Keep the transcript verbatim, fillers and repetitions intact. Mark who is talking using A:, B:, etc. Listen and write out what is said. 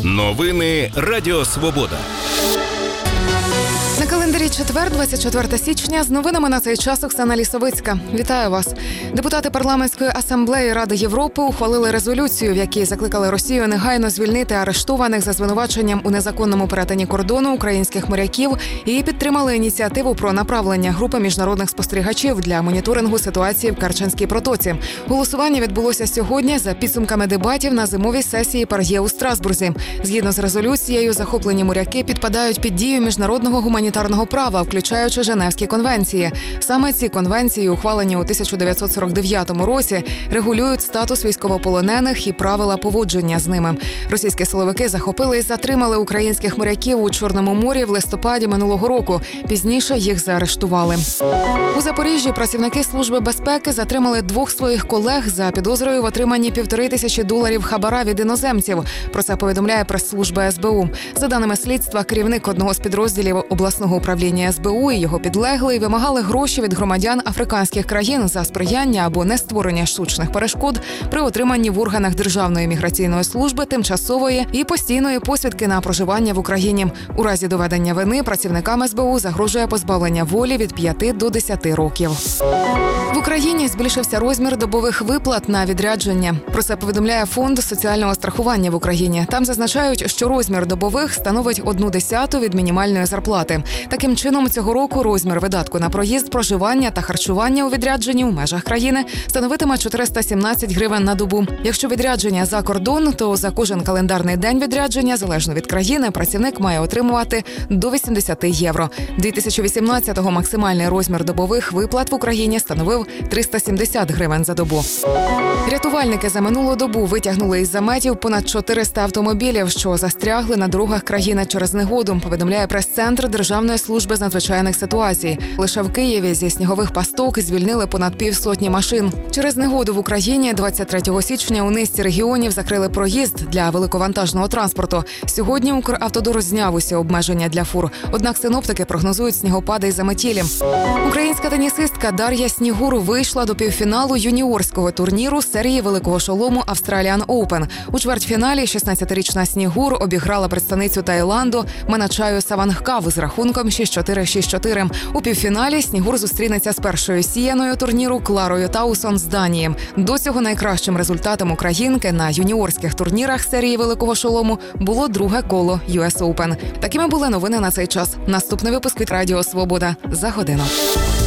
A: Новини Радіо Свобода.
B: На календарі четвер, двадцять четвертого січня, з новинами на цей час Оксана Лісовицька. Вітаю вас. Депутати Парламентської асамблеї Ради Європи ухвалили резолюцію, в якій закликали Росію негайно звільнити арештованих за звинуваченням у незаконному перетині кордону українських моряків і підтримали ініціативу про направлення групи міжнародних спостерігачів для моніторингу ситуації в Керченській протоці. Голосування відбулося сьогодні за підсумками дебатів на зимовій сесії ПАРЄ у Страсбурзі. Згідно з резолюцією, захоплені моряки підпадають під дію міжнародного гуманітарного права, включаючи Женевські конвенції. Саме ці конвенції, ухвалені у тисяча дев'ятсот сорок дев'ятому році, регулюють статус військовополонених і правила поводження з ними. Російські силовики захопили і затримали українських моряків у Чорному морі в листопаді минулого року. Пізніше їх заарештували. У Запоріжжі працівники Служби безпеки затримали двох своїх колег за підозрою в отриманні півтори тисячі доларів хабара від іноземців. Про це повідомляє прес-служба ес бе у. За даними слідства, керівник одного з підрозділів обласного управління ес бе у і його підлеглий вимагали гроші від громадян африканських країн за сприяння або не створення штучних перешкод при отриманні в органах Державної міграційної служби тимчасової і постійної посвідки на проживання в Україні. У разі доведення вини працівникам ес бе у загрожує позбавлення волі від п'яти до десяти років. В Україні збільшився розмір добових виплат на відрядження. Про це повідомляє Фонд соціального страхування в Україні. Там зазначають, що розмір добових становить одну десяту від мінімальної зарплати. Таким чином, цього року розмір видатку на проїзд, проживання та харчування у відрядженні у межах країни становитиме чотириста сімнадцять гривень на добу. Якщо відрядження за кордон, то за кожен календарний день відрядження, залежно від країни, працівник має отримувати до вісімдесят євро. дві тисячі вісімнадцятого максимальний розмір добових виплат в Україні становив триста сімдесят гривень за добу. Рятувальники за минулу добу витягнули із заметів понад чотириста автомобілів, що застрягли на дорогах країни через негоду, повідомляє прес-центр Державної служби з надзвичайних ситуацій. Лише в Києві зі снігових пасток звільнили понад півсотні машин. Через негоду в Україні двадцять третього січня у низці регіонів закрили проїзд для великовантажного транспорту. Сьогодні Укравтодор зняв усі обмеження для фур. Однак синоптики прогнозують снігопади й заметілі. Українська тенісистка Дар'я Снігур вийшла до півфіналу юніорського турніру серії великого шолому Australian Open. У чвертьфіналі шістнадцятирічна Снігур обіграла представницю Таїланду Маначаю Савангкав з рахунком шість чотири - шість чотири. У півфіналі Снігур зустрінеться з першою сіяною турніру Кларою Таусон з Данії. До цього найкращим результатом українки на юніорських турнірах серії великого шолому було друге коло ю ес Open. Такими були новини на цей час. Наступний випуск від Радіо Свобода за годину.